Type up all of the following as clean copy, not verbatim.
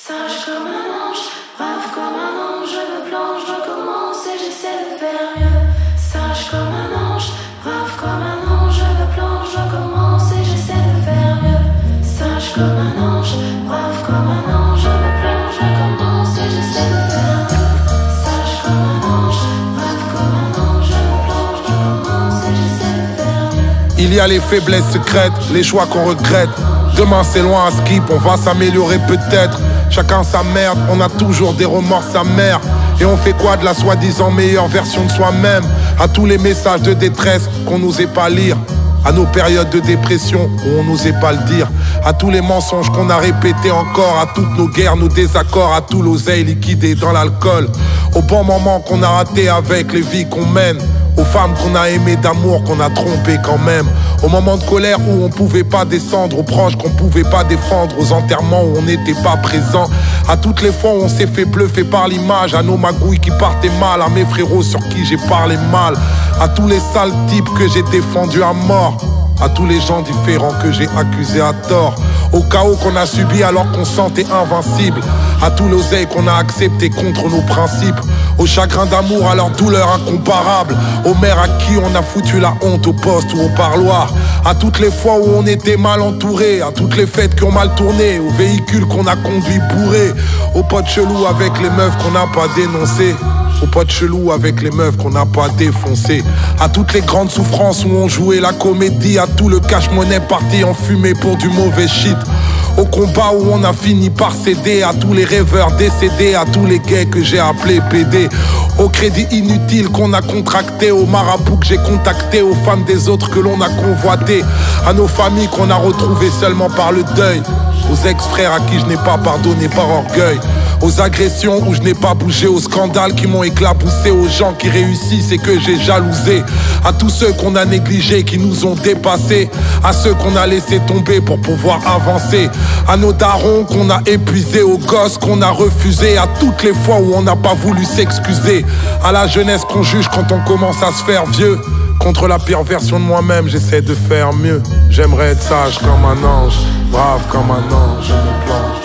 Sage comme un ange, brave comme un ange, je me plonge, je recommence et j'essaie de faire mieux. Sage comme un ange, brave comme un ange, je me plonge, je recommence et j'essaie de faire mieux. Sage comme un ange, brave comme un ange, je me plonge, je recommence et j'essaie de faire mieux. Sage comme un ange, brave comme un ange, je me plonge, je recommence et j'essaie de faire mieux. Il y a les faiblesses secrètes, les choix qu'on regrette. Demain c'est loin à skip, on va s'améliorer peut-être. Chacun sa merde, on a toujours des remords sa mère. Et on fait quoi de la soi-disant meilleure version de soi-même? À tous les messages de détresse qu'on n'osait pas lire, à nos périodes de dépression où on n'osait pas le dire, à tous les mensonges qu'on a répétés encore, à toutes nos guerres, nos désaccords, à tout l'oseille liquidé dans l'alcool, aux bons moments qu'on a ratés avec les vies qu'on mène, aux femmes qu'on a aimées d'amour qu'on a trompées quand même, aux moments de colère où on pouvait pas descendre, aux proches qu'on pouvait pas défendre, aux enterrements où on n'était pas présent, à toutes les fois où on s'est fait bluffer par l'image, à nos magouilles qui partaient mal, à mes frérots sur qui j'ai parlé mal, à tous les sales types que j'ai défendus à mort, à tous les gens différents que j'ai accusés à tort, au chaos qu'on a subi alors qu'on se sentait invincible, à tous l'oseille qu'on a accepté contre nos principes, au chagrin d'amour, à leur douleur incomparable, aux mères à qui on a foutu la honte au poste ou au parloir, à toutes les fois où on était mal entouré, à toutes les fêtes qui ont mal tourné, aux véhicules qu'on a conduits bourrés, aux potes chelous avec les meufs qu'on n'a pas dénoncées, aux potes chelous avec les meufs qu'on n'a pas défoncé, à toutes les grandes souffrances où on jouait la comédie, à tout le cash-monnaie parti en fumée pour du mauvais shit, au combat où on a fini par céder, à tous les rêveurs décédés, à tous les gays que j'ai appelés PD, au crédit inutile qu'on a contracté, aux marabouts que j'ai contactés, aux femmes des autres que l'on a convoitées, à nos familles qu'on a retrouvées seulement par le deuil, aux ex-frères à qui je n'ai pas pardonné par orgueil, aux agressions où je n'ai pas bougé, aux scandales qui m'ont éclaboussé, aux gens qui réussissent et que j'ai jalousé, à tous ceux qu'on a négligés, qui nous ont dépassés, à ceux qu'on a laissé tomber pour pouvoir avancer, à nos darons qu'on a épuisés, aux gosses qu'on a refusés, à toutes les fois où on n'a pas voulu s'excuser, à la jeunesse qu'on juge quand on commence à se faire vieux. Contre la pire version de moi-même, j'essaie de faire mieux. J'aimerais être sage comme un ange, brave comme un ange, je me plonge.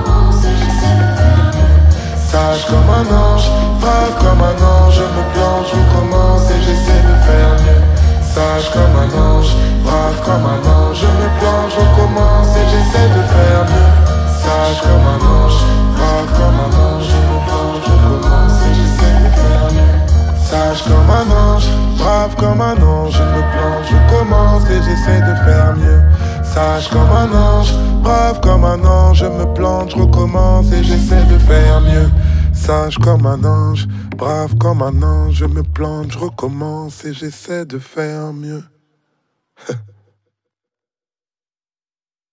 Sage comme un ange, brave comme un ange, je me plonge, je recommence et j'essaie de faire mieux. Sage comme un ange, brave comme un ange, je me plonge, je recommence et j'essaie de faire mieux. Sage comme un ange, brave comme un ange, je me plonge, je recommence et j'essaie de faire mieux. Sage comme un ange, brave comme un ange, je me plonge, je commence et j'essaie de faire mieux. Sage comme un ange, brave comme un ange, je me plante, je recommence et j'essaie de faire mieux. Sage comme un ange, brave comme un ange, je me plante, je recommence et j'essaie de faire mieux.